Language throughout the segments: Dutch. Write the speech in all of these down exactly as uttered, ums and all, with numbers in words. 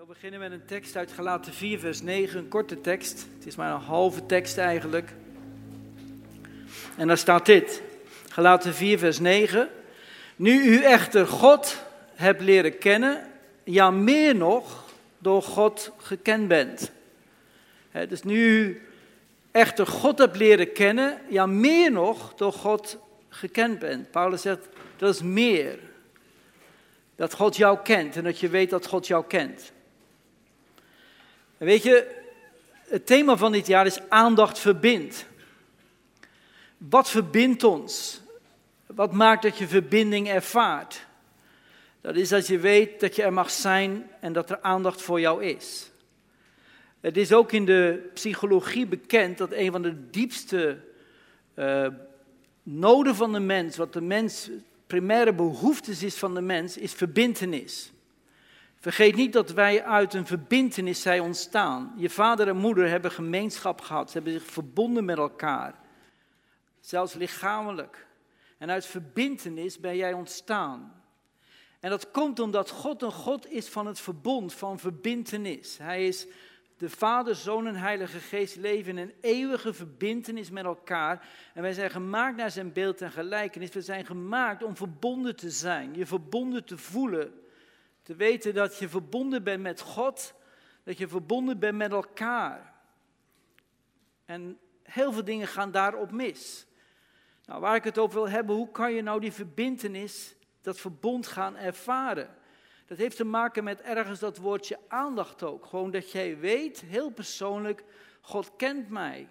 beginnen met een tekst uit Galaten vier, vers negen, een korte tekst. Het is maar een halve tekst eigenlijk. En daar staat dit, Galaten vier, vers negen. Nu u echter God hebt leren kennen, ja meer nog, door God gekend bent. He, dus nu u echter God hebt leren kennen, ja meer nog, door God gekend bent. Paulus zegt, dat is meer. Dat God jou kent en dat je weet dat God jou kent. En weet je, het thema van dit jaar is aandacht verbindt. Wat verbindt ons? Wat maakt dat je verbinding ervaart? Dat is dat je weet dat je er mag zijn en dat er aandacht voor jou is. Het is ook in de psychologie bekend dat een van de diepste uh, noden van de mens, wat de mens, primaire behoeftes is van de mens, is verbintenis. Vergeet niet dat wij uit een verbintenis zijn ontstaan. Je vader en moeder hebben gemeenschap gehad, ze hebben zich verbonden met elkaar. Zelfs lichamelijk. En uit verbintenis ben jij ontstaan. En dat komt omdat God een God is van het verbond, van verbintenis. Hij is de Vader, Zoon en Heilige Geest leven in een eeuwige verbintenis met elkaar. En wij zijn gemaakt naar zijn beeld en gelijkenis. We zijn gemaakt om verbonden te zijn, je verbonden te voelen. Te weten dat je verbonden bent met God, dat je verbonden bent met elkaar. En heel veel dingen gaan daarop mis. Nou, waar ik het over wil hebben, hoe kan je nou die verbintenis, dat verbond gaan ervaren? Dat heeft te maken met ergens dat woordje aandacht ook. Gewoon dat jij weet, heel persoonlijk, God kent mij.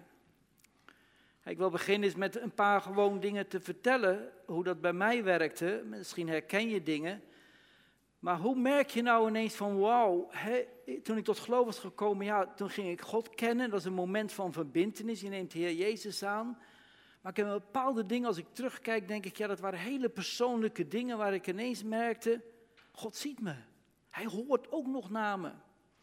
Ik wil beginnen eens met een paar gewoon dingen te vertellen, hoe dat bij mij werkte. Misschien herken je dingen. Maar hoe merk je nou ineens van, wauw, toen ik tot geloof was gekomen, ja, toen ging ik God kennen. Dat is een moment van verbintenis, je neemt de Heer Jezus aan. Maar ik heb bepaalde dingen, als ik terugkijk, denk ik, ja, dat waren hele persoonlijke dingen waar ik ineens merkte, God ziet me. Hij hoort ook nog naar me.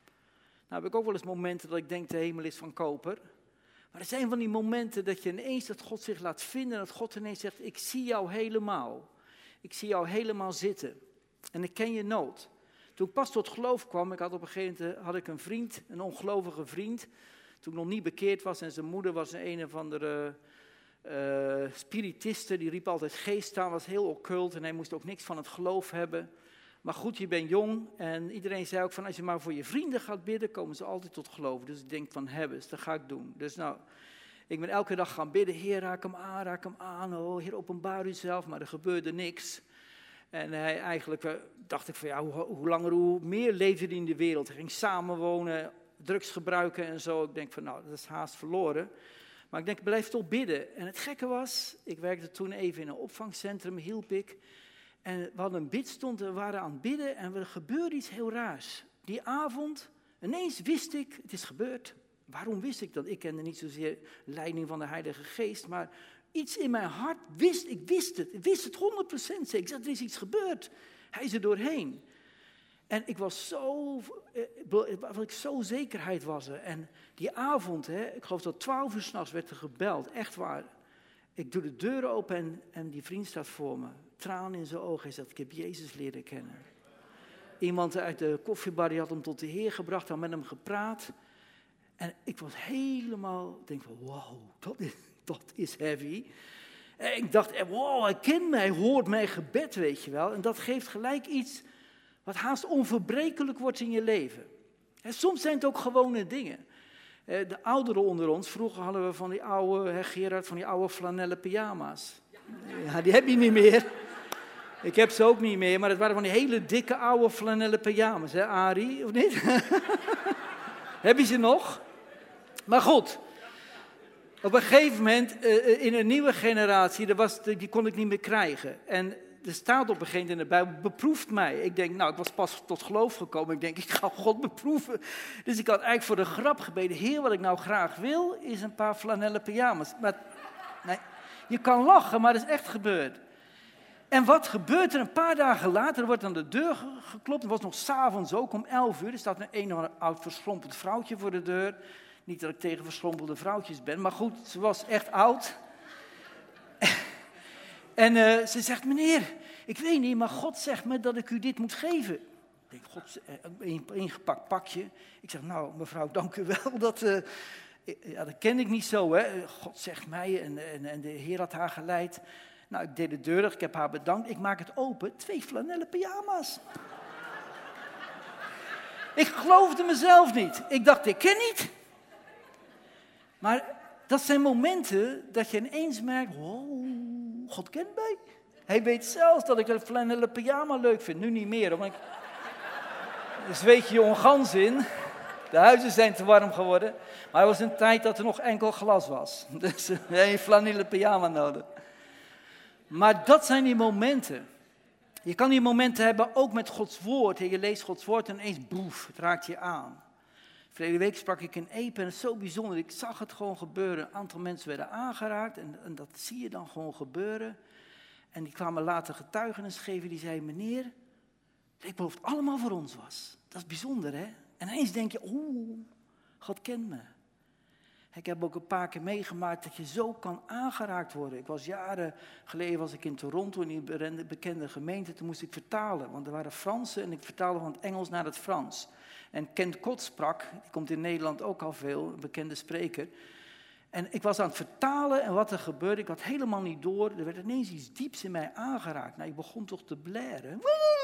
Nou heb ik ook wel eens momenten dat ik denk, de hemel is van koper. Maar er zijn van die momenten dat je ineens, dat God zich laat vinden, dat God ineens zegt, ik zie jou helemaal. Ik zie jou helemaal zitten. En ik ken je nood. Toen ik pas tot geloof kwam, ik had op een gegeven moment had ik een vriend, een ongelovige vriend. Toen ik nog niet bekeerd was en zijn moeder was een, een of andere uh, spiritiste. Die riep altijd geest aan, was heel occult en hij moest ook niks van het geloof hebben. Maar goed, je bent jong en iedereen zei ook van als je maar voor je vrienden gaat bidden, komen ze altijd tot geloven. Dus ik denk van hebbes, dat ga ik doen. Dus nou, ik ben elke dag gaan bidden, Heer raak hem aan, raak hem aan, oh Heer openbaar u zelf, maar er gebeurde niks. En hij eigenlijk uh, dacht ik van ja, hoe, hoe langer hoe meer leefde hij in de wereld. Hij ging samenwonen, drugs gebruiken en zo. Ik denk van nou, dat is haast verloren. Maar ik denk, blijf toch bidden. En het gekke was, ik werkte toen even in een opvangcentrum, hielp ik. En we hadden een bidstond, we waren aan het bidden en er gebeurde iets heel raars. Die avond, ineens wist ik, het is gebeurd. Waarom wist ik dat? Ik kende niet zozeer leiding van de Heilige Geest, maar iets in mijn hart wist, ik wist het, ik wist het honderd procent zeker. Ik zei, er is iets gebeurd. Hij is er doorheen. En ik was zo, wat ik zo zekerheid was er. En die avond, hè, ik geloof dat twaalf uur 's nachts werd er gebeld, echt waar. Ik doe de deuren open en, en die vriend staat voor me. Tranen in zijn ogen. Hij zegt, ik heb Jezus leren kennen. Iemand uit de koffiebar die had hem tot de Heer gebracht, had met hem gepraat. En ik was helemaal, denk van, wow, dat is, dat is heavy. En ik dacht, wow, hij kent mij, hij hoort mijn gebed, weet je wel. En dat geeft gelijk iets wat haast onverbrekelijk wordt in je leven. En soms zijn het ook gewone dingen. De ouderen onder ons, vroeger hadden we van die oude, hè, Gerard, van die oude flanellen pyjama's. Ja, die heb je niet meer. Ik heb ze ook niet meer, maar het waren van die hele dikke oude flanellen pyjama's, hè, Arie, of niet? Heb je ze nog? Maar goed, op een gegeven moment, uh, in een nieuwe generatie, dat was, die kon ik niet meer krijgen. En er staat op een gegeven moment in de Bijbel, beproeft mij. Ik denk, nou, ik was pas tot geloof gekomen. Ik denk, ik ga God beproeven. Dus ik had eigenlijk voor de grap gebeden, Heer, wat ik nou graag wil, is een paar flanellen pyjama's. Maar, nee, je kan lachen, maar dat is echt gebeurd. En wat gebeurt er? Een paar dagen later er wordt aan de deur geklopt. Het was nog 's avonds ook om elf uur. Er staat een een of ander oud verschrompeld vrouwtje voor de deur. Niet dat ik tegen verschrompelde vrouwtjes ben, maar goed, ze was echt oud. En uh, ze zegt, meneer, ik weet niet, maar God zegt me dat ik u dit moet geven. Ik denk, god, een ingepakt pakje. Ik zeg, nou mevrouw, dank u wel. Dat, uh, ja, dat ken ik niet zo, hè. God zegt mij en, en, en de Heer had haar geleid. Nou, ik deed de deur, ik heb haar bedankt. Ik maak het open, twee flanellen pyjama's. Ik geloofde mezelf niet. Ik dacht, ik ken niet. Maar dat zijn momenten dat je ineens merkt, wow, God kent mij. Hij weet zelfs dat ik een flanellen pyjama leuk vind. Nu niet meer, want ik... Dus weet je je ongans in. De huizen zijn te warm geworden. Maar er was een tijd dat er nog enkel glas was. Dus je hebt een flanellen pyjama nodig. Maar dat zijn die momenten. Je kan die momenten hebben ook met Gods woord. Je leest Gods woord en ineens boef, het raakt je aan. Verleden week sprak ik in Epe en het is zo bijzonder. Ik zag het gewoon gebeuren. Een aantal mensen werden aangeraakt en, en dat zie je dan gewoon gebeuren. En die kwamen later getuigenis geven. Die zeiden, meneer, ik beloof het allemaal voor ons was. Dat is bijzonder, hè? En ineens denk je, oeh, God kent me. Ik heb ook een paar keer meegemaakt dat je zo kan aangeraakt worden. Ik was jaren geleden was ik in Toronto in die bekende gemeente. Toen moest ik vertalen, want er waren Fransen en ik vertaalde van het Engels naar het Frans. En Kent Kot sprak, die komt in Nederland ook al veel, een bekende spreker. En ik was aan het vertalen en wat er gebeurde, ik had helemaal niet door. Er werd ineens iets dieps in mij aangeraakt. Nou, ik begon toch te blaren.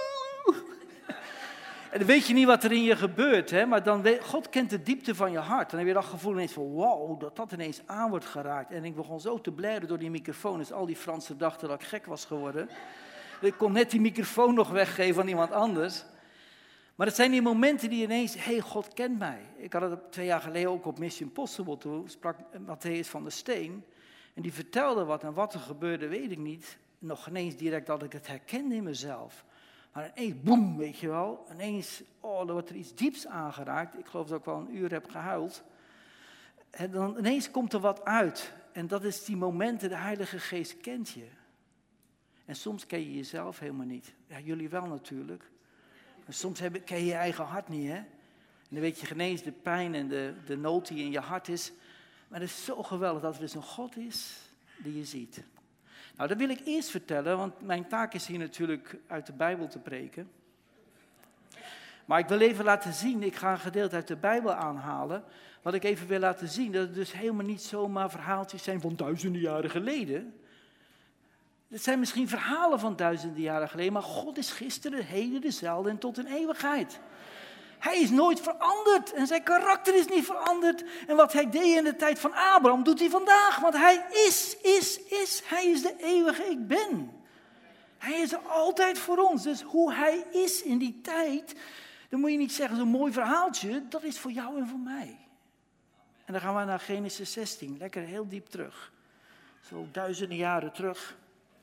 En dan weet je niet wat er in je gebeurt, hè? Maar dan weet, God kent de diepte van je hart. Dan heb je dat gevoel ineens van, wow, dat dat ineens aan wordt geraakt. En ik begon zo te blaren door die microfoon. Dus al die Fransen dachten dat ik gek was geworden. Ik kon net die microfoon nog weggeven aan iemand anders. Maar het zijn die momenten die ineens, hé, hey, God kent mij. Ik had het twee jaar geleden ook op Mission Possible. Toen sprak Matthäus van der Steen. En die vertelde wat en wat er gebeurde, weet ik niet. Nog ineens direct dat ik het herkende in mezelf. Maar ineens, boem, weet je wel. Ineens, oh, er wordt er iets dieps aangeraakt. Ik geloof dat ik wel een uur heb gehuild. En dan ineens komt er wat uit. En dat is die momenten, de Heilige Geest kent je. En soms ken je jezelf helemaal niet. Ja, jullie wel natuurlijk. En soms heb, ken je je eigen hart niet, hè. En dan weet je ineens de pijn en de, de nood die in je hart is. Maar het is zo geweldig dat er dus een God is die je ziet. Nou, dat wil ik eerst vertellen, want mijn taak is hier natuurlijk uit de Bijbel te preken. Maar ik wil even laten zien, ik ga een gedeelte uit de Bijbel aanhalen. Wat ik even wil laten zien, dat het dus helemaal niet zomaar verhaaltjes zijn van duizenden jaren geleden. Het zijn misschien verhalen van duizenden jaren geleden, maar God is gisteren, heden, dezelfde en tot in eeuwigheid. Hij is nooit veranderd en zijn karakter is niet veranderd. En wat hij deed in de tijd van Abraham, doet hij vandaag. Want hij is, is, is. Hij is de eeuwige ik ben. Hij is er altijd voor ons. Dus hoe hij is in die tijd, dan moet je niet zeggen zo'n mooi verhaaltje. Dat is voor jou en voor mij. En dan gaan we naar Genesis zestien. Lekker heel diep terug. Zo duizenden jaren terug.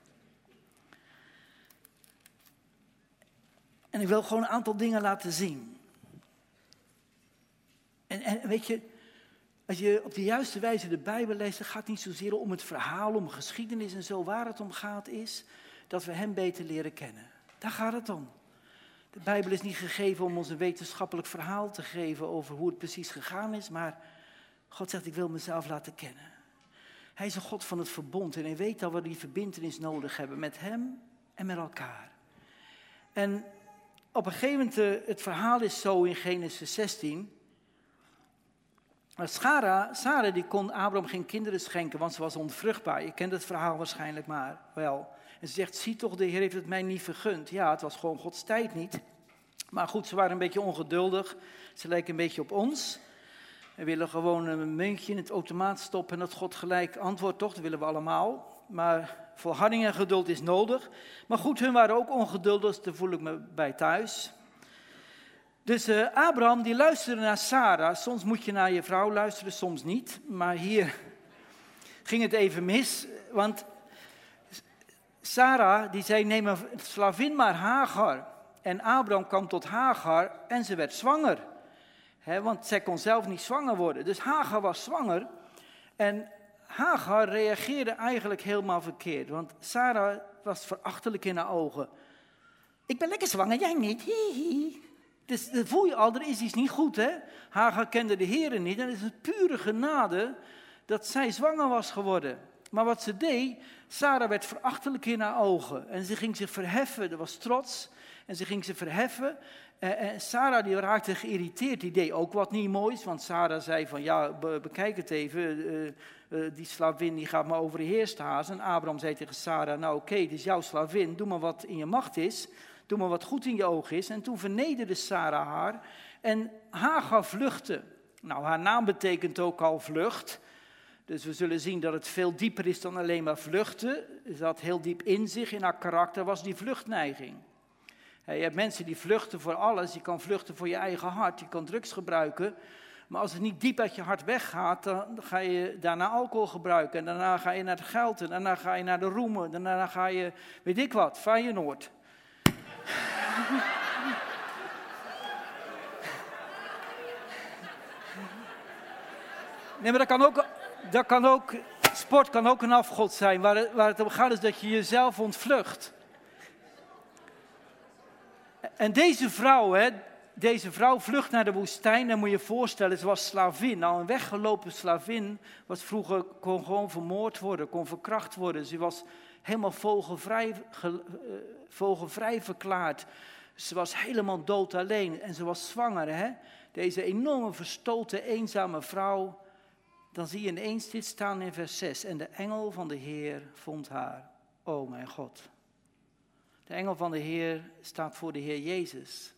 En ik wil gewoon een aantal dingen laten zien. En, en weet je, als je op de juiste wijze de Bijbel leest, dan gaat het niet zozeer om het verhaal, om geschiedenis en zo. Waar het om gaat is dat we hem beter leren kennen. Daar gaat het om. De Bijbel is niet gegeven om ons een wetenschappelijk verhaal te geven over hoe het precies gegaan is. Maar God zegt, ik wil mezelf laten kennen. Hij is een God van het verbond en hij weet dat we die verbintenis nodig hebben met hem en met elkaar. En op een gegeven moment, het verhaal is zo in Genesis zestien... Maar Sarah, Sarah die kon Abraham geen kinderen schenken, want ze was onvruchtbaar. Je kent het verhaal waarschijnlijk maar wel. En ze zegt, zie toch, de Heer heeft het mij niet vergund. Ja, het was gewoon Gods tijd niet. Maar goed, ze waren een beetje ongeduldig. Ze lijken een beetje op ons. We willen gewoon een muntje in het automaat stoppen en dat God gelijk antwoordt, toch? Dat willen we allemaal. Maar volharding en geduld is nodig. Maar goed, hun waren ook ongeduldig, dus daar voel ik me bij thuis. Dus uh, Abraham die luisterde naar Sarah. Soms moet je naar je vrouw luisteren, soms niet. Maar hier ging het even mis. Want Sarah die zei, neem een slavin maar Hagar. En Abraham kwam tot Hagar en ze werd zwanger. He, want zij kon zelf niet zwanger worden. Dus Hagar was zwanger. En Hagar reageerde eigenlijk helemaal verkeerd. Want Sarah was verachtelijk in haar ogen. Ik ben lekker zwanger, jij niet. Hihi. Dus dan voel je al, er is iets niet goed, hè. Hagar kende de Heere niet. En het is een pure genade dat zij zwanger was geworden. Maar wat ze deed, Sarah werd verachtelijk in haar ogen. En ze ging zich verheffen, er was trots. En ze ging zich verheffen. En, en Sarah die raakte geïrriteerd, die deed ook wat niet moois. Want Sarah zei van, ja, be, bekijk het even, uh, uh, die slavin die gaat me overheerst hazen. En Abraham zei tegen Sarah, nou oké, okay, dit is jouw slavin, doe maar wat in je macht is. Doe maar wat goed in je oog is. En toen vernederde Sarah haar en Hagar vluchtte. Nou, haar naam betekent ook al vlucht. Dus we zullen zien dat het veel dieper is dan alleen maar vluchten. Ze had heel diep in zich, in haar karakter, was die vluchtneiging. Je hebt mensen die vluchten voor alles. Je kan vluchten voor je eigen hart. Je kan drugs gebruiken. Maar als het niet diep uit je hart weggaat, dan ga je daarna alcohol gebruiken. En daarna ga je naar het geld. En daarna ga je naar de roemen. En daarna ga je, weet ik wat, Feyenoord. Nee, maar dat kan ook, dat kan ook, sport kan ook een afgod zijn. Waar het, waar het om gaat is dat je jezelf ontvlucht. En deze vrouw, hè, deze vrouw vlucht naar de woestijn. Dan moet je je voorstellen, ze was slavin. Nou, een weggelopen slavin was vroeger, kon gewoon vermoord worden, kon verkracht worden. Ze was helemaal vogelvrij, ge, uh, vogelvrij verklaard. Ze was helemaal dood alleen en ze was zwanger. Hè? Deze enorme verstoten, eenzame vrouw. Dan zie je ineens dit staan in vers zes. En de engel van de Heer vond haar. Oh mijn God. De engel van de Heer staat voor de Heer Jezus.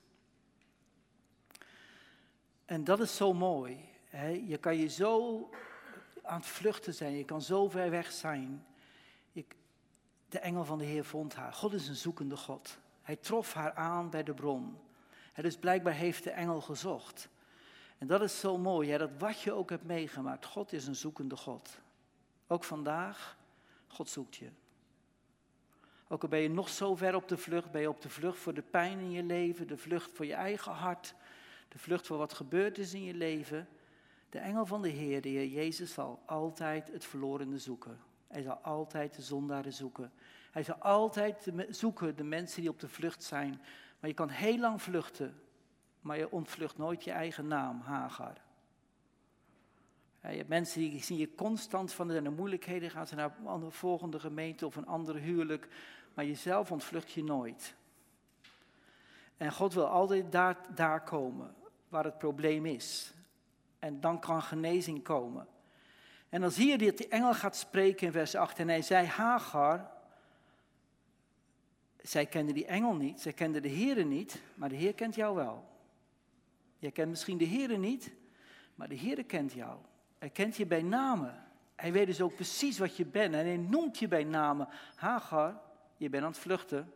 En dat is zo mooi. Hè? Je kan je zo aan het vluchten zijn. Je kan zo ver weg zijn. Je, de engel van de Heer vond haar. God is een zoekende God. Hij trof haar aan bij de bron. Hè, dus blijkbaar heeft de engel gezocht. En dat is zo mooi. Hè? Dat wat je ook hebt meegemaakt. God is een zoekende God. Ook vandaag. God zoekt je. Ook al ben je nog zo ver op de vlucht, ben je op de vlucht voor de pijn in je leven, de vlucht voor je eigen hart, de vlucht voor wat gebeurd is in je leven. De engel van de Heer, de Heer Jezus, zal altijd het verlorene zoeken. Hij zal altijd de zondaren zoeken. Hij zal altijd zoeken de mensen die op de vlucht zijn. Maar je kan heel lang vluchten, maar je ontvlucht nooit je eigen naam, Hagar. Je hebt mensen die zien je constant van de moeilijkheden, gaan ze naar een volgende gemeente of een andere huwelijk, maar jezelf ontvlucht je nooit. En God wil altijd daar, daar komen, waar het probleem is. En dan kan genezing komen. En dan zie je dat die engel gaat spreken in vers acht en hij zei, Hagar, zij kende die engel niet, zij kende de Heere niet, maar de Heer kent jou wel. Jij kent misschien de Heere niet, maar de Heere kent jou. Hij kent je bij namen. Hij weet dus ook precies wat je bent. En hij noemt je bij namen. Hagar, je bent aan het vluchten.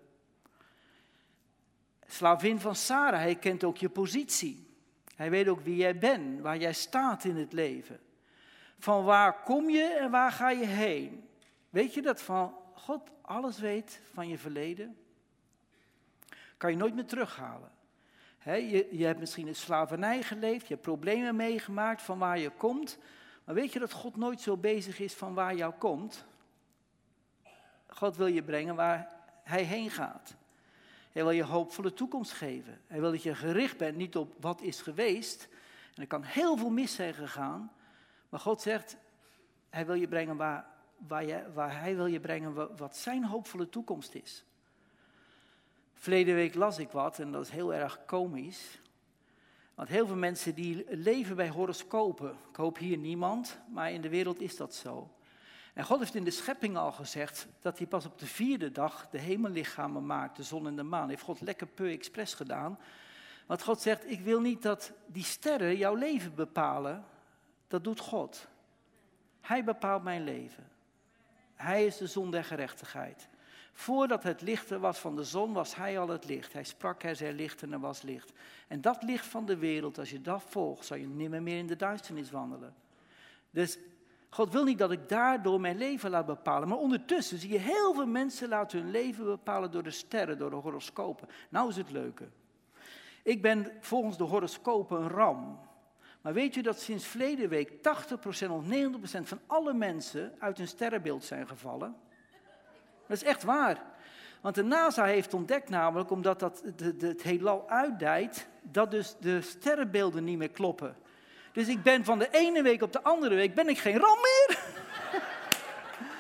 Slavin van Sarah, hij kent ook je positie. Hij weet ook wie jij bent, waar jij staat in het leven. Van waar kom je en waar ga je heen? Weet je dat van God alles weet van je verleden? Kan je nooit meer terughalen. He, je, je hebt misschien in slavernij geleefd, je hebt problemen meegemaakt van waar je komt. Maar weet je dat God nooit zo bezig is van waar jou komt? God wil je brengen waar hij heen gaat. Hij wil je hoopvolle toekomst geven. Hij wil dat je gericht bent niet op wat is geweest. En er kan heel veel mis zijn gegaan. Maar God zegt, hij wil je brengen waar, waar, je, waar hij wil je brengen wat zijn hoopvolle toekomst is. Verleden week las ik wat en dat is heel erg komisch. Want heel veel mensen die leven bij horoscopen. Ik hoop hier niemand, maar in de wereld is dat zo. En God heeft in de schepping al gezegd dat hij pas op de vierde dag de hemellichamen maakt, de zon en de maan. Heeft God lekker peu expres gedaan. Want God zegt, ik wil niet dat die sterren jouw leven bepalen. Dat doet God. Hij bepaalt mijn leven. Hij is de zon der gerechtigheid. Voordat het licht er was van de zon, was hij al het licht. Hij sprak, hij zei licht en er was licht. En dat licht van de wereld, als je dat volgt, zal je nimmer meer in de duisternis wandelen. Dus God wil niet dat ik daardoor mijn leven laat bepalen. Maar ondertussen zie je heel veel mensen laten hun leven bepalen door de sterren, door de horoscopen. Nou is het leuke. Ik ben volgens de horoscopen een ram. Maar weet je dat sinds verleden week tachtig procent of negentig procent van alle mensen uit hun sterrenbeeld zijn gevallen? Dat is echt waar. Want de NASA heeft ontdekt namelijk, omdat dat de, de, het heelal uitdijt, dat dus de sterrenbeelden niet meer kloppen. Dus ik ben van de ene week op de andere week, ben ik geen ram meer.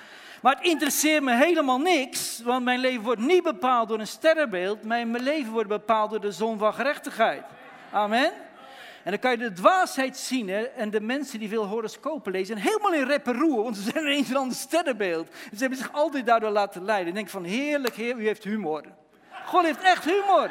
Maar het interesseert me helemaal niks, want mijn leven wordt niet bepaald door een sterrenbeeld. Mijn leven wordt bepaald door de zon van gerechtigheid. Amen. En dan kan je de dwaasheid zien, hè? En de mensen die veel horoscopen lezen, zijn helemaal in rep en roer, want ze zijn ineens een ander sterrenbeeld. En ze hebben zich altijd daardoor laten leiden. Ik denk van, heerlijk Heer, u heeft humor. God heeft echt humor.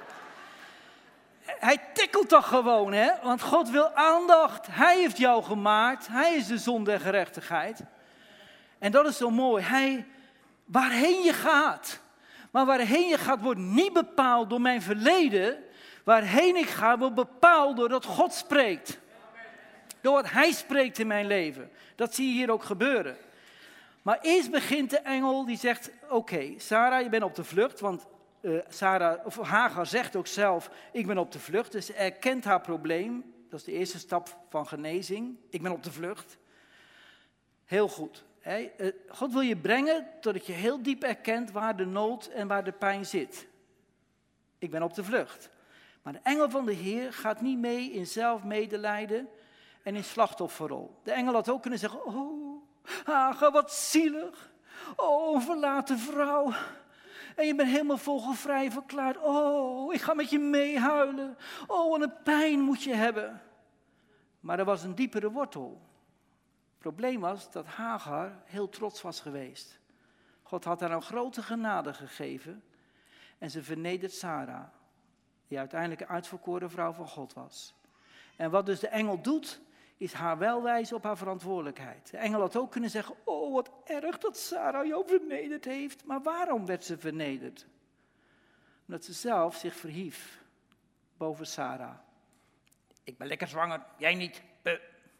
Hij tikkelt toch gewoon, hè? Want God wil aandacht. Hij heeft jou gemaakt. Hij is de zon der gerechtigheid. En dat is zo mooi. Hij, waarheen je gaat, maar waarheen je gaat wordt niet bepaald door mijn verleden. Waarheen ik ga wordt bepaald doordat God spreekt. Door wat Hij spreekt in mijn leven. Dat zie je hier ook gebeuren. Maar eerst begint de engel die zegt, oké, okay, Sarah, je bent op de vlucht, want uh, Sarah, of Hagar zegt ook zelf, ik ben op de vlucht. Dus ze erkent haar probleem. Dat is de eerste stap van genezing. Ik ben op de vlucht. Heel goed. Hè? Uh, God wil je brengen totdat je heel diep erkent waar de nood en waar de pijn zit. Ik ben op de vlucht. Maar de engel van de Heer gaat niet mee in zelfmedelijden en in slachtofferrol. De engel had ook kunnen zeggen, oh, Hagar, wat zielig. Oh, een verlaten vrouw. En je bent helemaal vogelvrij verklaard. Oh, ik ga met je meehuilen. Oh, wat een pijn moet je hebben. Maar er was een diepere wortel. Het probleem was dat Hagar heel trots was geweest. God had haar een grote genade gegeven. En ze vernedert Sarah, die uiteindelijk een uitverkoren vrouw van God was. En wat dus de engel doet, is haar wel wijzen op haar verantwoordelijkheid. De engel had ook kunnen zeggen, oh wat erg dat Sarah jou vernederd heeft. Maar waarom werd ze vernederd? Omdat ze zelf zich verhief boven Sarah. Ik ben lekker zwanger, jij niet. Uh.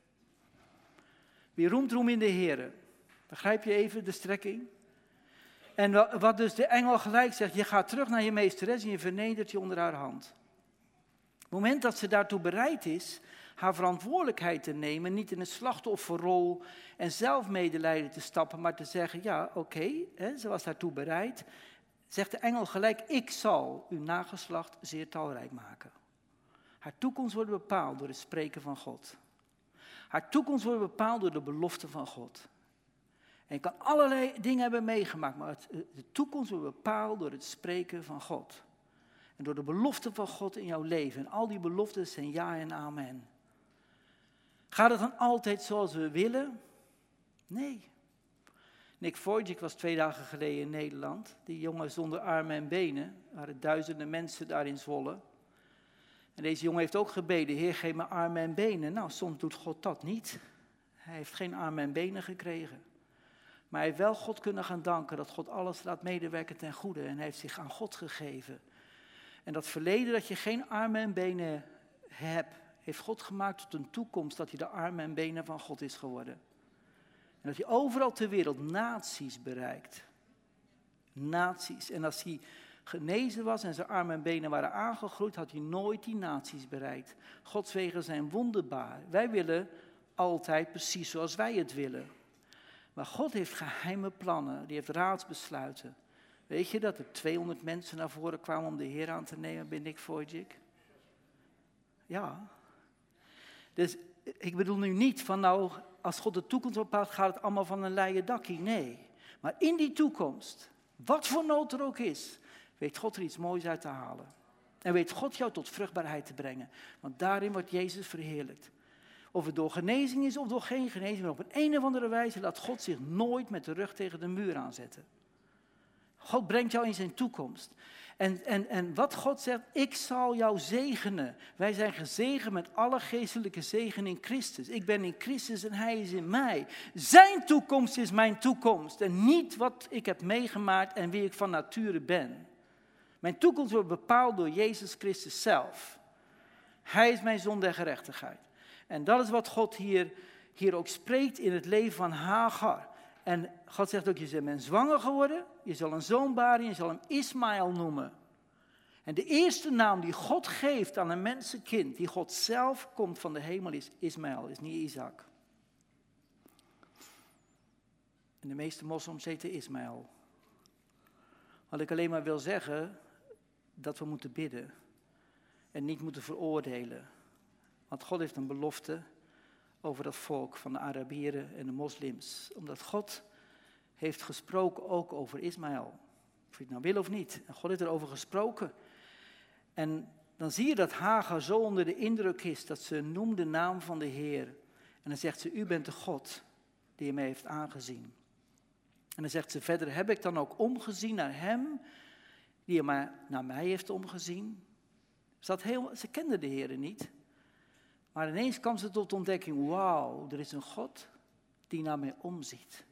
Wie roemt, roem in de Heere. Begrijp je even de strekking? En wat dus de engel gelijk zegt, je gaat terug naar je meesteres en je vernedert je onder haar hand. Op het moment dat ze daartoe bereid is, haar verantwoordelijkheid te nemen, niet in een slachtofferrol en zelf medelijden te stappen, maar te zeggen, ja oké, okay, ze was daartoe bereid, zegt de engel gelijk, ik zal uw nageslacht zeer talrijk maken. Haar toekomst wordt bepaald door het spreken van God. Haar toekomst wordt bepaald door de belofte van God. En je kan allerlei dingen hebben meegemaakt, maar het, de toekomst wordt bepaald door het spreken van God. En door de belofte van God in jouw leven. En al die beloften zijn ja en amen. Gaat het dan altijd zoals we willen? Nee. Nick Vujicic was twee dagen geleden in Nederland. Die jongen zonder armen en benen. Er waren duizenden mensen daar in Zwolle. En deze jongen heeft ook gebeden, Heer, geef me armen en benen. Nou, soms doet God dat niet. Hij heeft geen armen en benen gekregen. Maar hij heeft wel God kunnen gaan danken dat God alles laat medewerken ten goede. En hij heeft zich aan God gegeven. En dat verleden dat je geen armen en benen hebt, heeft God gemaakt tot een toekomst dat je de armen en benen van God is geworden. En dat hij overal ter wereld naties bereikt. Naties. En als hij genezen was en zijn armen en benen waren aangegroeid, had hij nooit die naties bereikt. Gods wegen zijn wonderbaar. Wij willen altijd precies zoals wij het willen. Maar God heeft geheime plannen, die heeft raadsbesluiten. Weet je dat er tweehonderd mensen naar voren kwamen om de Heer aan te nemen bij Nick Vujicic? Ja. Dus ik bedoel nu niet van nou, als God de toekomst bepaalt, gaat het allemaal van een leien dakkie. Nee. Maar in die toekomst, wat voor nood er ook is, weet God er iets moois uit te halen. En weet God jou tot vruchtbaarheid te brengen. Want daarin wordt Jezus verheerlijkt. Of het door genezing is of door geen genezing. Maar op een, een of andere wijze laat God zich nooit met de rug tegen de muur aanzetten. God brengt jou in zijn toekomst. En, en, en wat God zegt, ik zal jou zegenen. Wij zijn gezegend met alle geestelijke zegen in Christus. Ik ben in Christus en hij is in mij. Zijn toekomst is mijn toekomst. En niet wat ik heb meegemaakt en wie ik van nature ben. Mijn toekomst wordt bepaald door Jezus Christus zelf. Hij is mijn zon der gerechtigheid. En dat is wat God hier, hier ook spreekt in het leven van Hagar. En God zegt ook, je bent zwanger geworden, je zal een zoon baren, je zal hem Ismaël noemen. En de eerste naam die God geeft aan een mensenkind, die God zelf komt van de hemel, is Ismaël, is niet Isaac. En de meeste moslims heten Ismaël. Wat ik alleen maar wil zeggen, dat we moeten bidden en niet moeten veroordelen. Want God heeft een belofte over dat volk van de Arabieren en de moslims. Omdat God heeft gesproken ook over Ismaël. Of je het nou wil of niet. En God heeft erover gesproken. En dan zie je dat Hagar zo onder de indruk is dat ze noemt de naam van de Heer. En dan zegt ze, u bent de God die mij heeft aangezien. En dan zegt ze verder, heb ik dan ook omgezien naar hem die maar naar mij heeft omgezien? Ze, had heel, ze kende de Heer niet. Maar ineens kwam ze tot de ontdekking, wauw, er is een God die naar mij omziet.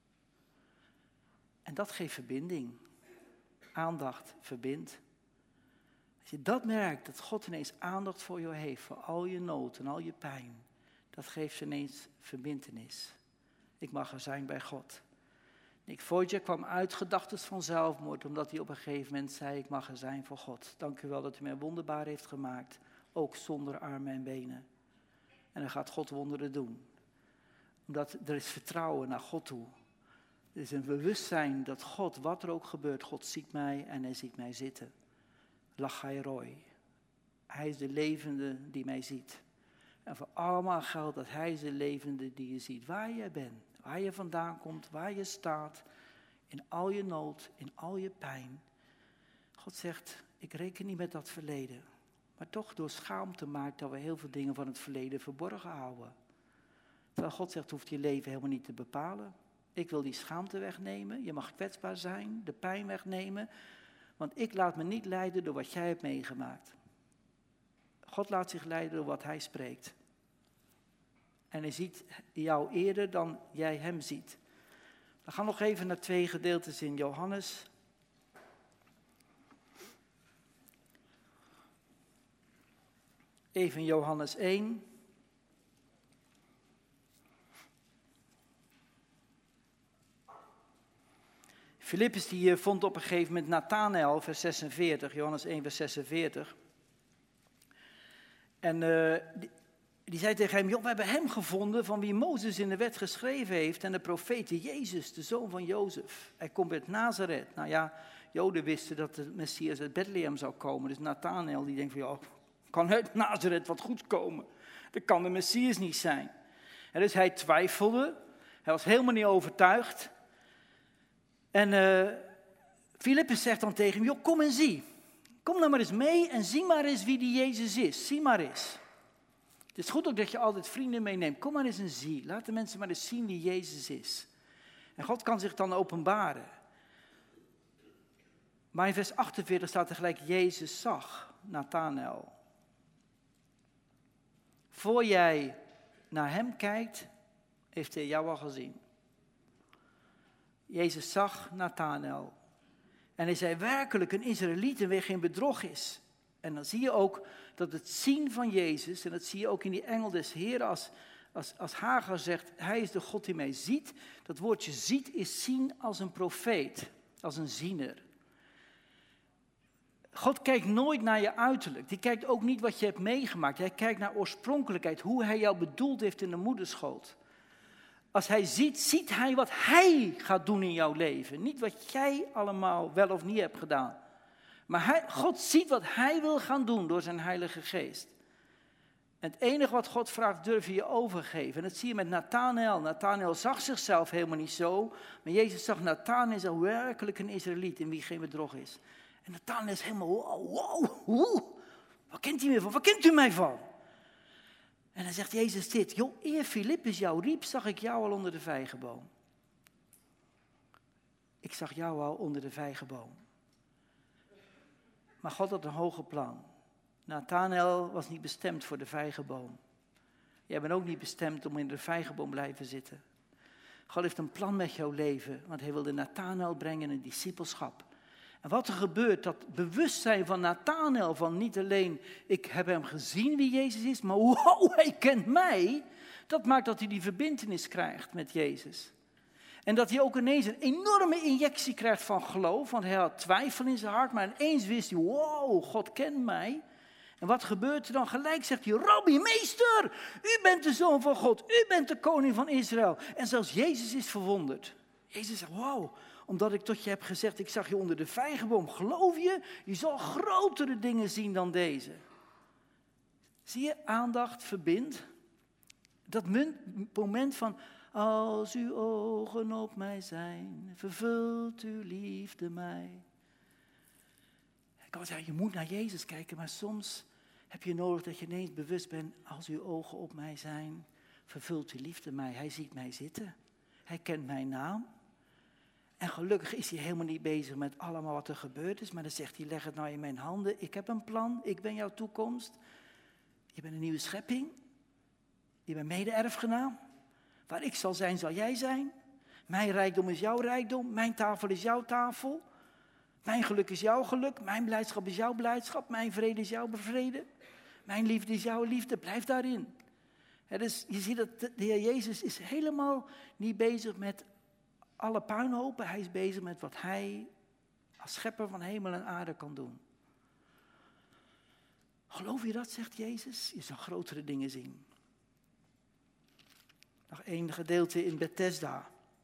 En dat geeft verbinding. Aandacht verbindt. Als je dat merkt, dat God ineens aandacht voor jou heeft, voor al je nood en al je pijn, dat geeft ineens verbintenis. Ik mag er zijn bij God. Nick Vujicic kwam uit gedachten van zelfmoord, omdat hij op een gegeven moment zei, ik mag er zijn voor God. Dank u wel dat u mij wonderbaar heeft gemaakt, ook zonder armen en benen. En dan gaat God wonderen doen. Omdat er is vertrouwen naar God toe. Er is een bewustzijn dat God, wat er ook gebeurt, God ziet mij en hij ziet mij zitten. Lachai Roy. Hij is de levende die mij ziet. En voor allemaal geldt dat hij is de levende die je ziet. Waar je bent, waar je vandaan komt, waar je staat. In al je nood, in al je pijn. God zegt, ik reken niet met dat verleden. Maar toch door schaamte maakt dat we heel veel dingen van het verleden verborgen houden. Terwijl God zegt, hoeft je leven helemaal niet te bepalen. Ik wil die schaamte wegnemen. Je mag kwetsbaar zijn, de pijn wegnemen. Want ik laat me niet leiden door wat jij hebt meegemaakt. God laat zich leiden door wat hij spreekt. En hij ziet jou eerder dan jij hem ziet. We gaan nog even naar twee gedeeltes in Johannes. Even Johannes één. Filippus die vond op een gegeven moment Nathanael, vers zesenveertig, Johannes één, vers zesenveertig. En uh, die, die zei tegen hem, joh, we hebben hem gevonden van wie Mozes in de wet geschreven heeft en de profeten, Jezus, de zoon van Jozef. Hij komt uit Nazareth. Nou ja, Joden wisten dat de Messias uit Bethlehem zou komen. Dus Nathanael die denkt van, joh, kan uit Nazareth wat goed komen? Dat kan de Messias niet zijn. En dus hij twijfelde, hij was helemaal niet overtuigd. En uh, Filippus zegt dan tegen hem, joh, kom en zie. Kom nou maar eens mee en zie maar eens wie die Jezus is. Zie maar eens. Het is goed ook dat je altijd vrienden meeneemt. Kom maar eens en zie. Laat de mensen maar eens zien wie Jezus is. En God kan zich dan openbaren. Maar in vers achtenveertig staat er gelijk, Jezus zag Nathanael. Voor jij naar hem kijkt, heeft hij jou al gezien. Jezus zag Nathanael. En hij zei werkelijk een Israëliet en weer geen bedrog is. En dan zie je ook dat het zien van Jezus, en dat zie je ook in die engel des Heeren, als, als, als Hagar zegt, hij is de God die mij ziet. Dat woordje ziet is zien als een profeet, als een ziener. God kijkt nooit naar je uiterlijk. Die kijkt ook niet wat je hebt meegemaakt. Hij kijkt naar oorspronkelijkheid, hoe hij jou bedoeld heeft in de moederschoot. Als hij ziet, ziet hij wat hij gaat doen in jouw leven. Niet wat jij allemaal wel of niet hebt gedaan. Maar hij, God ziet wat hij wil gaan doen door zijn Heilige Geest. En het enige wat God vraagt, durf je je overgeven. En dat zie je met Nathanael. Nathanael zag zichzelf helemaal niet zo. Maar Jezus zag Nathanael werkelijk een Israëliet in wie geen bedrog is. En Nathanael is helemaal, wow, wow, wow. Waar kent u mij van? Waar kent u mij van? En dan zegt Jezus dit, joh, eer Filippus jou riep, zag ik jou al onder de vijgenboom. Ik zag jou al onder de vijgenboom. Maar God had een hoger plan. Nathanael was niet bestemd voor de vijgenboom. Jij bent ook niet bestemd om in de vijgenboom blijven zitten. God heeft een plan met jouw leven, want hij wilde Nathanael brengen in een discipelschap. En wat er gebeurt, dat bewustzijn van Nathanael, van niet alleen, ik heb hem gezien wie Jezus is, maar wow, hij kent mij. Dat maakt dat hij die verbintenis krijgt met Jezus. En dat hij ook ineens een enorme injectie krijgt van geloof, want hij had twijfel in zijn hart, maar ineens wist hij, wow, God kent mij. En wat gebeurt er dan? Gelijk zegt hij, Rabbi, meester, u bent de zoon van God, u bent de koning van Israël. En zelfs Jezus is verwonderd. Jezus zegt, wow, omdat ik tot je heb gezegd, ik zag je onder de vijgenboom, geloof je? Je zal grotere dingen zien dan deze. Zie je, aandacht verbindt. Dat moment van, als uw ogen op mij zijn, vervult uw liefde mij. Ik kan zeggen, je moet naar Jezus kijken, maar soms heb je nodig dat je ineens bewust bent, als uw ogen op mij zijn, vervult uw liefde mij. Hij ziet mij zitten, hij kent mijn naam. En gelukkig is hij helemaal niet bezig met allemaal wat er gebeurd is, maar dan zegt hij, leg het nou in mijn handen, ik heb een plan, ik ben jouw toekomst. Je bent een nieuwe schepping, je bent mede-erfgenaam. Waar ik zal zijn, zal jij zijn. Mijn rijkdom is jouw rijkdom, mijn tafel is jouw tafel. Mijn geluk is jouw geluk, mijn blijdschap is jouw blijdschap, mijn vrede is jouw vrede. Mijn liefde is jouw liefde, blijf daarin. He, dus je ziet dat de Heer Jezus is helemaal niet bezig met alle puinhopen. Hij is bezig met wat hij als schepper van hemel en aarde kan doen. Geloof je dat, zegt Jezus? Je zal grotere dingen zien. Nog één gedeelte in Bethesda.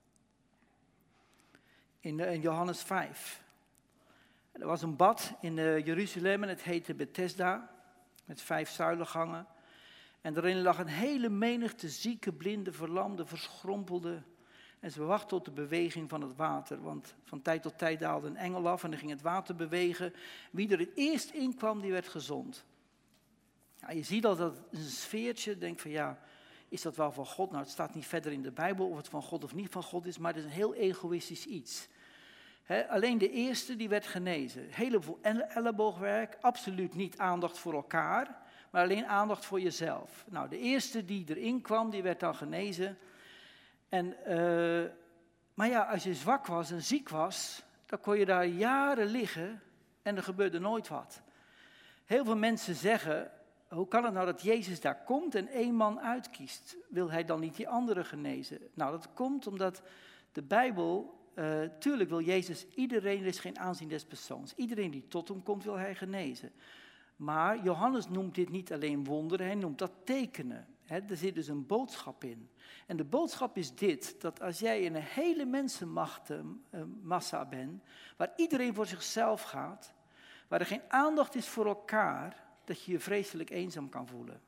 In, in Johannes vijf. Er was een bad in uh, Jeruzalem en het heette Bethesda. Met vijf zuilengangen. En daarin lag een hele menigte zieke, blinde, verlamde, verschrompelde. En ze wachten op de beweging van het water. Want van tijd tot tijd daalde een engel af en dan ging het water bewegen. Wie er het eerst in kwam, die werd gezond. Ja, je ziet al dat het een sfeertje, denk van ja, is dat wel van God? Nou, het staat niet verder in de Bijbel of het van God of niet van God is, maar het is een heel egoïstisch iets. He, alleen de eerste die werd genezen. Heleboel elleboogwerk, absoluut niet aandacht voor elkaar, maar alleen aandacht voor jezelf. Nou, de eerste die erin kwam, die werd dan genezen. En, uh, maar ja, als je zwak was en ziek was, dan kon je daar jaren liggen en er gebeurde nooit wat. Heel veel mensen zeggen, hoe kan het nou dat Jezus daar komt en één man uitkiest? Wil hij dan niet die anderen genezen? Nou, dat komt omdat de Bijbel, uh, tuurlijk wil Jezus iedereen, er is geen aanzien des persoons. Iedereen die tot hem komt, wil hij genezen. Maar Johannes noemt dit niet alleen wonderen, hij noemt dat tekenen. He, er zit dus een boodschap in. En de boodschap is dit, dat als jij in een hele mensenmassa uh, bent, waar iedereen voor zichzelf gaat, waar er geen aandacht is voor elkaar, dat je je vreselijk eenzaam kan voelen.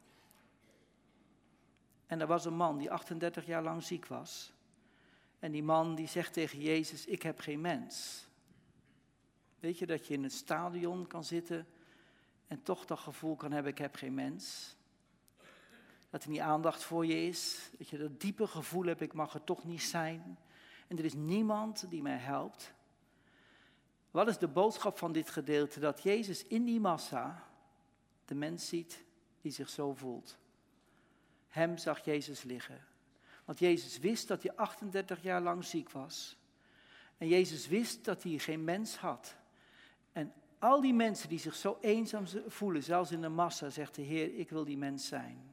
En er was een man die achtendertig jaar lang ziek was. En die man die zegt tegen Jezus, ik heb geen mens. Weet je dat je in een stadion kan zitten en toch dat gevoel kan hebben, ik heb geen mens. Dat er niet aandacht voor je is. Dat je dat diepe gevoel hebt, ik mag er toch niet zijn. En er is niemand die mij helpt. Wat is de boodschap van dit gedeelte? Dat Jezus in die massa de mens ziet die zich zo voelt. Hem zag Jezus liggen. Want Jezus wist dat hij achtendertig jaar lang ziek was. En Jezus wist dat hij geen mens had. En al die mensen die zich zo eenzaam voelen, zelfs in de massa, zegt de Heer, ik wil die mens zijn.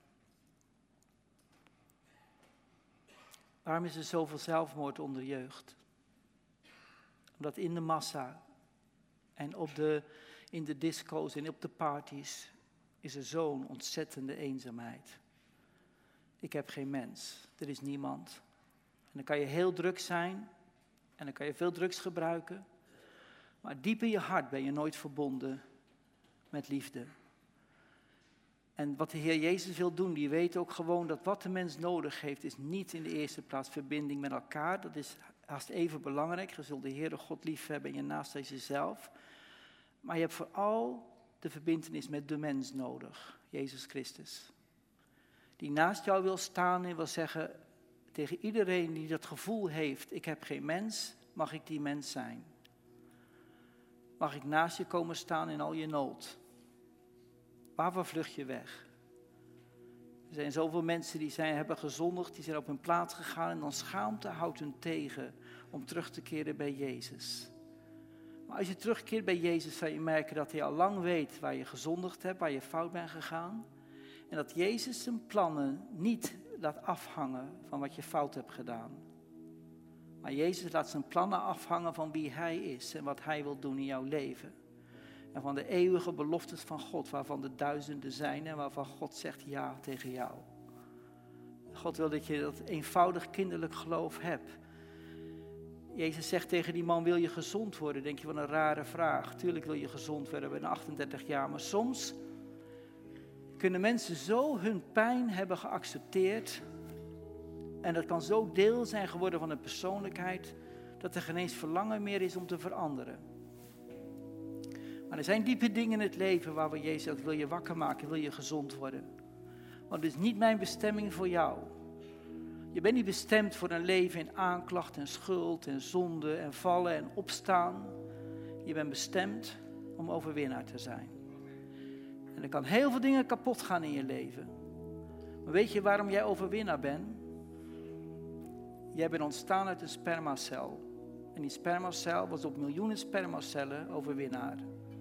Waarom is er zoveel zelfmoord onder jeugd? Omdat in de massa en op de, in de disco's en op de parties is er zo'n ontzettende eenzaamheid. Ik heb geen mens, er is niemand. En dan kan je heel druk zijn en dan kan je veel drugs gebruiken. Maar diep in je hart ben je nooit verbonden met liefde. En wat de Heer Jezus wil doen, die weet ook gewoon dat wat de mens nodig heeft, is niet in de eerste plaats verbinding met elkaar. Dat is haast even belangrijk. Je zult de Heere God lief hebben en je naast als jezelf. Maar je hebt vooral de verbintenis met de mens nodig, Jezus Christus. Die naast jou wil staan en wil zeggen tegen iedereen die dat gevoel heeft, ik heb geen mens, mag ik die mens zijn. Mag ik naast je komen staan in al je nood. Waarvoor vlucht je weg? Er zijn zoveel mensen die zijn, hebben gezondigd, die zijn op hun plaats gegaan en dan schaamte houdt hun tegen om terug te keren bij Jezus. Maar als je terugkeert bij Jezus, zal je merken dat hij al lang weet waar je gezondigd hebt, waar je fout bent gegaan. En dat Jezus zijn plannen niet laat afhangen van wat je fout hebt gedaan. Maar Jezus laat zijn plannen afhangen van wie hij is en wat hij wil doen in jouw leven. En van de eeuwige beloftes van God, waarvan de duizenden zijn en waarvan God zegt ja tegen jou. God wil dat je dat eenvoudig kinderlijk geloof hebt. Jezus zegt tegen die man, wil je gezond worden? Denk je, wat een rare vraag. Tuurlijk wil je gezond worden, we zijn achtendertig jaar. Maar soms kunnen mensen zo hun pijn hebben geaccepteerd En dat kan zo deel zijn geworden van een persoonlijkheid, dat er geen eens verlangen meer is om te veranderen. Maar er zijn diepe dingen in het leven waar we Jezus zegt, wil je wakker maken, wil je gezond worden. Want het is niet mijn bestemming voor jou. Je bent niet bestemd voor een leven in aanklacht en schuld en zonde en vallen en opstaan. Je bent bestemd om overwinnaar te zijn. En er kan heel veel dingen kapot gaan in je leven. Maar weet je waarom jij overwinnaar bent? Jij bent ontstaan uit een spermacel. En die spermacel was op miljoenen spermacellen overwinnaar.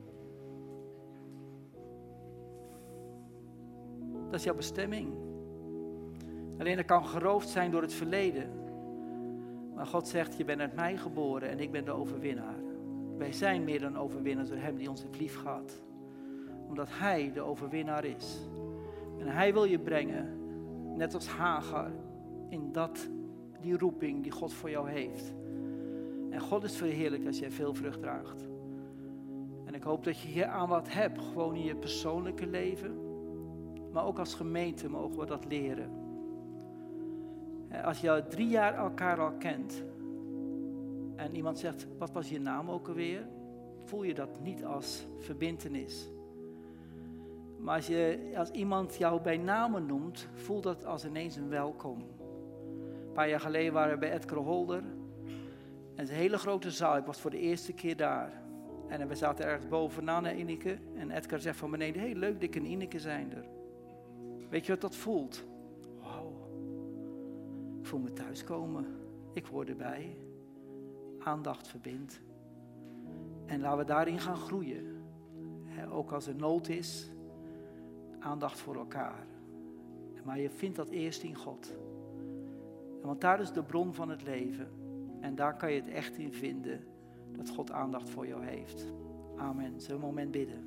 Dat is jouw bestemming. Alleen dat kan geroofd zijn door het verleden. Maar God zegt, je bent uit mij geboren en ik ben de overwinnaar. Wij zijn meer dan overwinnaars door hem die ons heeft lief gehad. Omdat hij de overwinnaar is. En hij wil je brengen, net als Hagar, in dat, die roeping die God voor jou heeft. En God is verheerlijkt als jij veel vrucht draagt. En ik hoop dat je hier aan wat hebt, gewoon in je persoonlijke leven. Maar ook als gemeente mogen we dat leren. Als je al drie jaar elkaar al kent. En iemand zegt, wat was je naam ook alweer? Voel je dat niet als verbintenis. Maar als, je, als iemand jou bij namen noemt, voel dat als ineens een welkom. Een paar jaar geleden waren we bij Edgar Holder. En het is een hele grote zaal, ik was voor de eerste keer daar. En we zaten ergens bovenaan naar Ineke. En Edgar zegt van beneden, hey, leuk Dick en Ineke zijn er. Weet je wat dat voelt? Wauw. Ik voel me thuiskomen. Ik hoor erbij. Aandacht verbindt. En laten we daarin gaan groeien. He, ook als er nood is. Aandacht voor elkaar. Maar je vindt dat eerst in God. Want daar is de bron van het leven. En daar kan je het echt in vinden. Dat God aandacht voor jou heeft. Amen. Zullen we een moment bidden?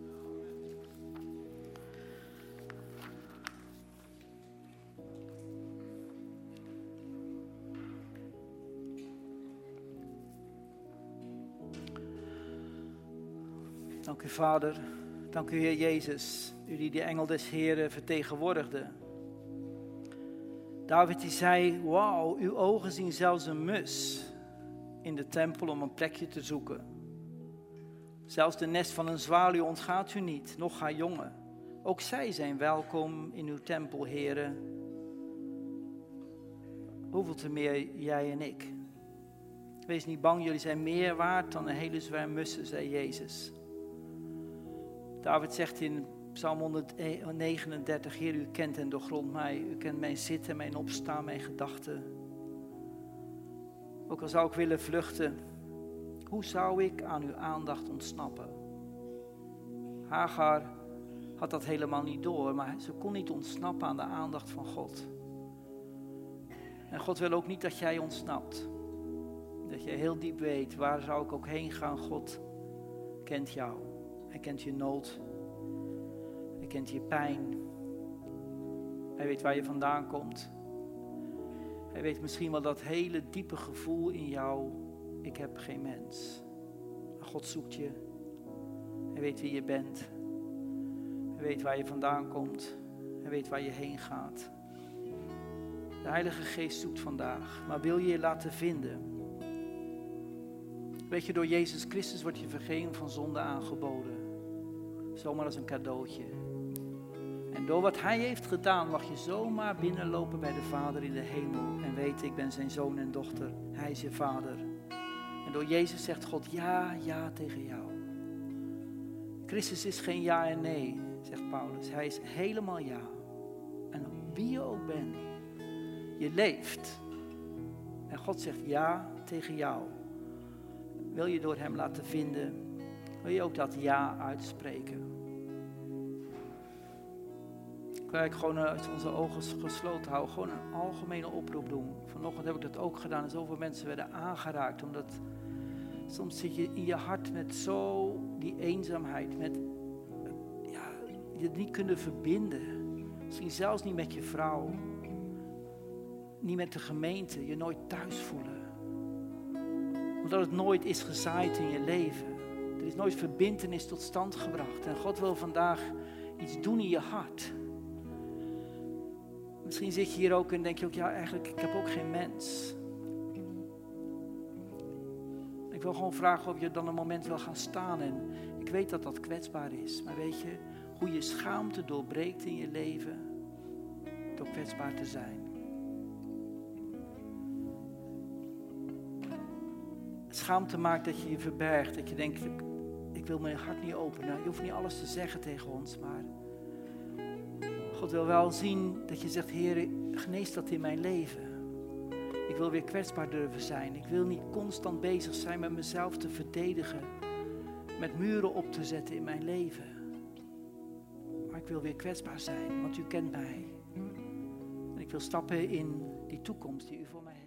Dank u Vader, dank u Heer Jezus, u die de engel des Heren vertegenwoordigde. David die zei, wauw, uw ogen zien zelfs een mus in de tempel om een plekje te zoeken. Zelfs de nest van een zwaluw ontgaat u niet, nog haar jongen. Ook zij zijn welkom in uw tempel, Heren. Hoeveel te meer jij en ik. Wees niet bang, jullie zijn meer waard dan een hele zwerm mussen, zei Jezus. David zegt in Psalm honderdnegenendertig, Heer, u kent en doorgrondt mij. U kent mijn zitten, mijn opstaan, mijn gedachten. Ook al zou ik willen vluchten, hoe zou ik aan uw aandacht ontsnappen? Hagar had dat helemaal niet door, maar ze kon niet ontsnappen aan de aandacht van God. En God wil ook niet dat jij ontsnapt. Dat je heel diep weet, waar zou ik ook heen gaan, God kent jou. Hij kent je nood. Hij kent je pijn. Hij weet waar je vandaan komt. Hij weet misschien wel dat hele diepe gevoel in jou. Ik heb geen mens. Maar God zoekt je. Hij weet wie je bent. Hij weet waar je vandaan komt. Hij weet waar je heen gaat. De Heilige Geest zoekt vandaag. Maar wil je je laten vinden? Weet je, door Jezus Christus wordt je vergeving van zonde aangeboden. Zomaar als een cadeautje. En door wat hij heeft gedaan mag je zomaar binnenlopen bij de Vader in de hemel. En weten, ik ben zijn zoon en dochter. Hij is je Vader. En door Jezus zegt God ja, ja tegen jou. Christus is geen ja en nee, zegt Paulus. Hij is helemaal ja. En wie je ook bent, je leeft. En God zegt ja tegen jou. Wil je door hem laten vinden, wil je ook dat ja uitspreken. Wil ik gewoon als onze ogen gesloten houden, gewoon een algemene oproep doen. Vanochtend heb ik dat ook gedaan en zoveel mensen werden aangeraakt. Omdat soms zit je in je hart met zo die eenzaamheid, met ja, je niet kunnen verbinden. Misschien zelfs niet met je vrouw, niet met de gemeente, je nooit thuis voelen. Omdat het nooit is gezaaid in je leven. Er is nooit verbintenis tot stand gebracht. En God wil vandaag iets doen in je hart. Misschien zit je hier ook en denk je ook, ja eigenlijk, ik heb ook geen mens. Ik wil gewoon vragen of je dan een moment wil gaan staan. En ik weet dat dat kwetsbaar is. Maar weet je, hoe je schaamte doorbreekt in je leven, door kwetsbaar te zijn. Schaamte maakt dat je je verbergt. Dat je denkt, ik, ik wil mijn hart niet openen. Je hoeft niet alles te zeggen tegen ons, maar God wil wel zien dat je zegt, Heer, genees dat in mijn leven. Ik wil weer kwetsbaar durven zijn. Ik wil niet constant bezig zijn met mezelf te verdedigen. Met muren op te zetten in mijn leven. Maar ik wil weer kwetsbaar zijn, want u kent mij. En ik wil stappen in die toekomst die u voor mij heeft.